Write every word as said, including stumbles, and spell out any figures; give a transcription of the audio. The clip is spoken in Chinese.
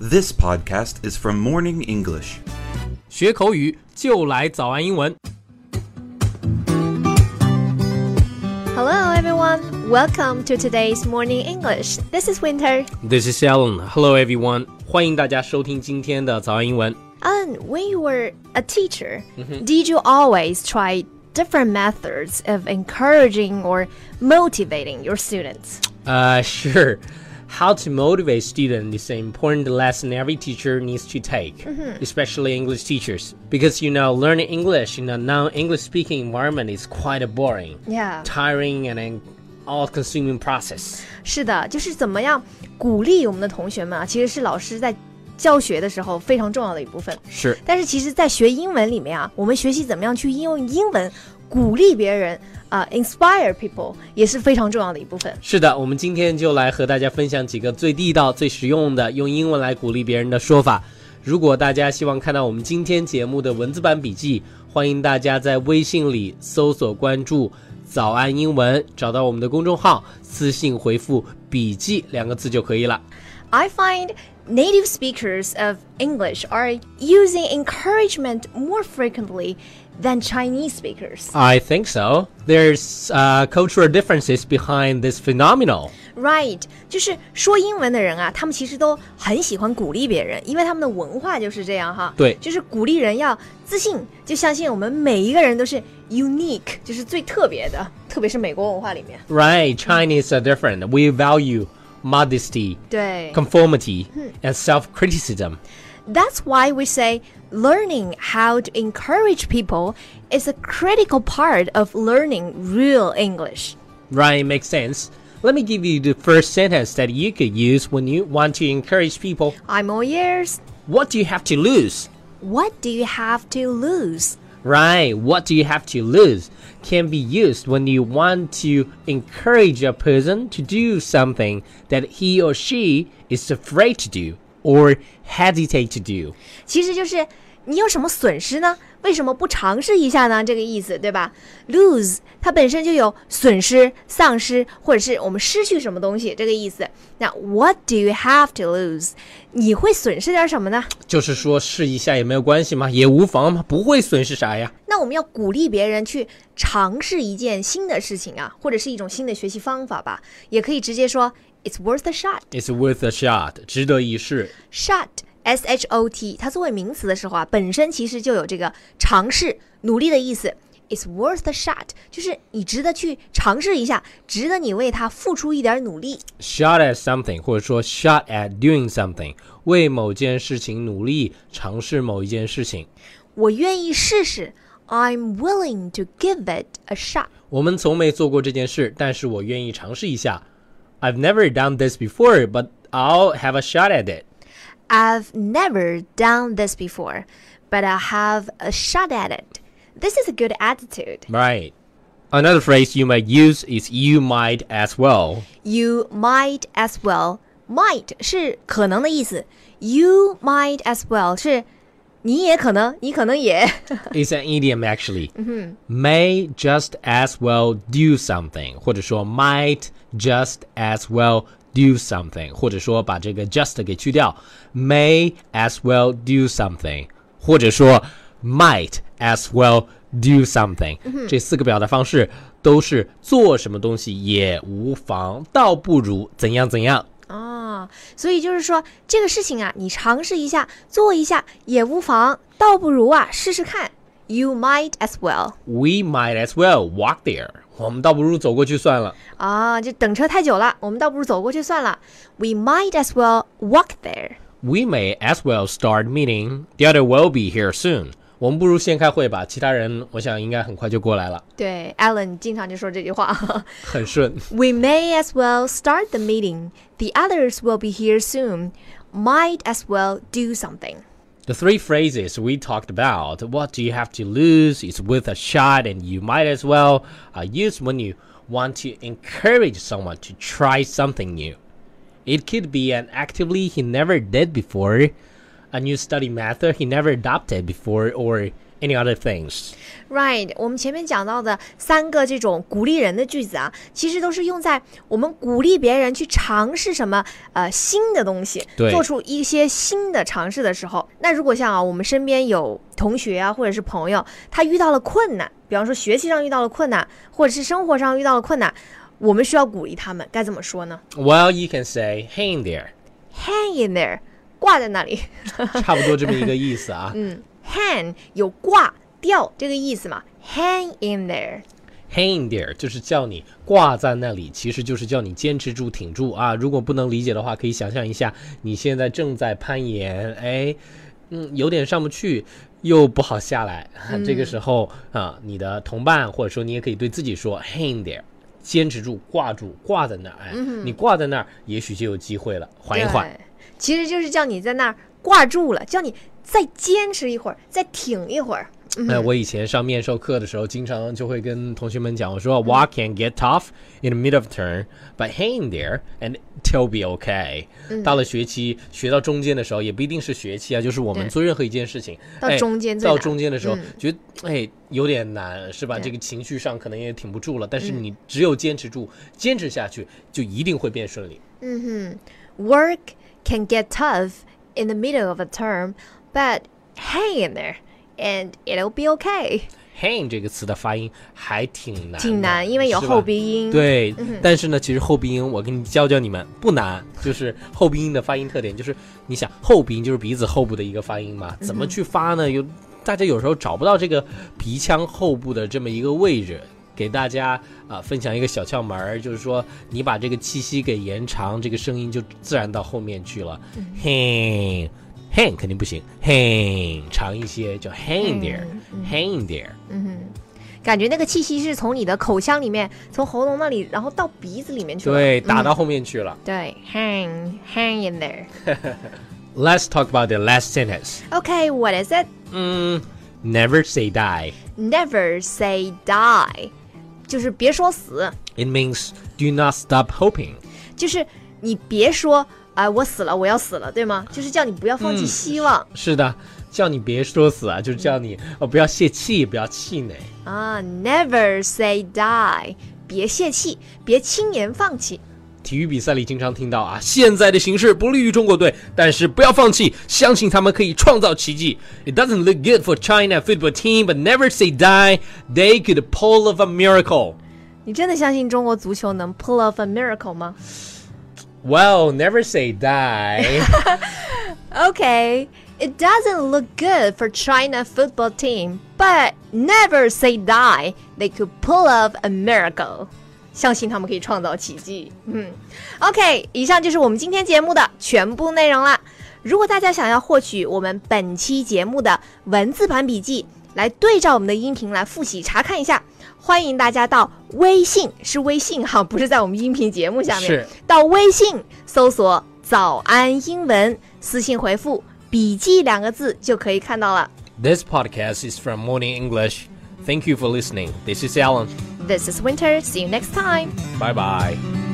This podcast is from Morning English. 学口语就来早安英文。 Hello everyone, welcome to today's Morning English. This is Winter. This is Alan. Hello everyone. 欢迎大家收听今天的早安英文。 Alan, when you were a teacher, mm-hmm. did you always try different methods of encouraging or motivating your students? Uh, sure. How to motivate students is an important lesson every teacher needs to take, mm-hmm. especially English teachers. Because, you know, learning English in a non-English speaking environment is quite a boring, yeah. tiring, and an all-consuming process. 是的，就是怎么样鼓励我们的同学们啊，其实是老师在教学的时候非常重要的一部分。 是。 但是其实在学英文里面啊，我们学习怎么样去应用英文鼓励别人啊、uh, inspire people 也是非常重要的一部分。 是的，我们今天就来和大家分享几个最地道最实用的用英文来鼓励别人的说法。如果大家希望看到我们今天节目的文字版笔记，欢迎大家在微信里搜索关注早安英文，找到我们的公众号，私信回复笔记两个字就可以了。 I find native speakers of English are using encouragement more frequently than Chinese speakers. I think so. There's uh, cultural differences behind this phenomenon. Right. 就是说英文的人啊，他们其实都很喜欢鼓励别人，因为他们的文化就是这样哈。 对， 就是鼓励人要自信，就相信我们每一个人都是 unique， 就是最特别的，特别是美国文化里面。 Right. Chinese are different. We value modesty, 对 conformity, and self-criticism. That's why we say learning how to encourage people is a critical part of learning real English. Right, makes sense. Let me give you the first sentence that you could use when you want to encourage people. I'm all ears. What do you have to lose? What do you have to lose? Right, what do you have to lose can be used when you want to encourage a person to do something that he or she is afraid to do or hesitate to do. 其实就是你有什么损失呢？为什么不尝试一下呢？这个意思，对吧？ Lose 它本身就有损失、丧失，或者是我们失去什么东西这个意思。那 What do you have to lose？ 你会损失点什么呢？ 就是说试一下也没有关系嘛，也无妨嘛，不会损失啥呀。 那我们要鼓励别人去尝试一件新的事情啊，或者是一种新的学习方法吧，也可以直接说 It's worth a shot. It's worth a shot. 值得一试。 Shot S H O T 它作为名词的时候啊，本身其实就有这个尝试努力的意思。 It's worth a shot 就是你值得去尝试一下，值得你为它付出一点努力。 Shot at something 或者说 shot at doing something 为某件事情努力尝试某一件事情。 我愿意试试 I'm willing to give it a shot. 我们从没做过这件事，但是我愿意尝试一下。 I've never done this before, but I'll have a shot at it.I've never done this before, but I'll have a shot at it. This is a good attitude. Right. Another phrase you might use is you might as well. You might as well. Might 是可能的意思。You might as well 是你也可能，你可能也。 It's an idiom actually. May just as well do something. 或者说 might just as well do something 或者说把这个 just 给去掉 may as well do something 或者说 might as well do something、嗯、这四个表达方式都是做什么东西也无妨，倒不如怎样怎样哦，所以就是说这个事情啊，你尝试一下做一下也无妨，倒不如啊试试看。 You might as well. We might as well walk there. 我们倒不如走过去算了啊，这等车太久了，我们倒不如走过去算了。 We might as well walk there. We may as well start meeting. The other will be here soon. 我们不如先开会吧，其他人我想应该很快就过来了。 对 Alan 经常就说这句话很顺。 We may as well start the meeting. The others will be here soon. Might as well do something.The three phrases we talked about, what do you have to lose, it's worth a shot, and you might as well, are used when you want to encourage someone to try something new. It could be an activity he never did before, a new study method he never adopted before, or Any other things? Right， 我们前面讲到的三个这种鼓励人的句子啊，其实都是用在我们鼓励别人去尝试什么呃新的东西，做出一些新的尝试的时候。那如果像啊，我们身边有同学啊，或者是朋友，他遇到了困难，比方说学习上遇到了困难，或者是生活上遇到了困难，我们需要鼓励他们，该怎么说呢？ Well, you can say hang there. Hang in there， 挂在那里， 差不多这么一个意思啊。 嗯 ，hang 有挂。吊这个意思嘛 ，hang in there， hang in there 就是叫你挂在那里，其实就是叫你坚持住、挺住啊。如果不能理解的话，可以想象一下，你现在正在攀岩，哎，嗯，有点上不去，又不好下来，嗯、这个时候啊，你的同伴或者说你也可以对自己说 hang in there， 坚持住、挂住、挂在那儿，哎，嗯、你挂在那儿，也许就有机会了，缓一缓。 其实就是叫你在那儿挂住了，叫你再坚持一会儿，再挺一会儿。 哎，我以前上面授课的时候，经常就会跟同学们讲，我说 Walk can get tough in the middle of turn, but hang there and it'll be okay、嗯。到了学期学到中间的时候，也不一定是学期啊，就是我们做任何一件事情， 到中间、 哎、到中间的时候、嗯、觉得哎有点难，是吧？这个情绪上可能也挺不住了，但是你只有坚持住，嗯、坚持下去，就一定会变顺利。 嗯哼 ，Work can get tough in the middle of a term, but hang in there.And it'll be okay. Hang 这个词的发音还挺难， 挺难，因为有后鼻音。 对、嗯，但是呢，其实后鼻音我跟你教教你们不难，就是后鼻音的发音特点就是，你想后鼻音就是鼻子后部的一个发音嘛，怎么去发呢？有大家有时候找不到这个鼻腔后部的这么一个位置。给大家啊、呃、分享一个小窍门，就是说你把这个气息给延长，这个声音就自然到后面去了。嗯、Hang。Hang 肯定不行 ，hang 长一些叫 hang there，hang、嗯、there。 嗯哼，感觉那个气息是从你的口腔里面，从喉咙那里，然后到鼻子里面去了。 对，打到后面去了。 嗯、对 ，hang hang in there 。 Let's talk about the last sentence. Okay, what is it? 嗯 ，Never say die. Never say die， 就是别说死。 It means do not stop hoping. 就是你别说。哎，我死了，我要死了，对吗？就是叫你不要放弃希望。 嗯、是的，叫你别说死啊，就是叫你、嗯哦、不要泄气，不要气馁啊。Never say die， 别泄气，别轻言放弃。 体育比赛里经常听到啊，现在的形势不利于中国队，但是不要放弃，相信他们可以创造奇迹。It doesn't look good for China football team, but never say die. They could pull off a miracle. 你真的相信中国足球能 pull off a miracle 吗 ？Well, never say die. Okay, it doesn't look good for China football team, but never say die. They could pull off a miracle. 相信他们可以创造奇迹。嗯 ，OK， 以上就是我们今天节目的全部内容啦。如果大家想要获取我们本期节目的文字版笔记，来对照我们的音频来复习查看一下。欢迎大家到微信，是微信哈，不是在我们音频节目下面， 是到微信搜索早安英文，私信回复笔记两个字就可以看到了。 This podcast is from Morning English. Thank you for listening. This is Alan. This is Winter. See you next time. Bye bye.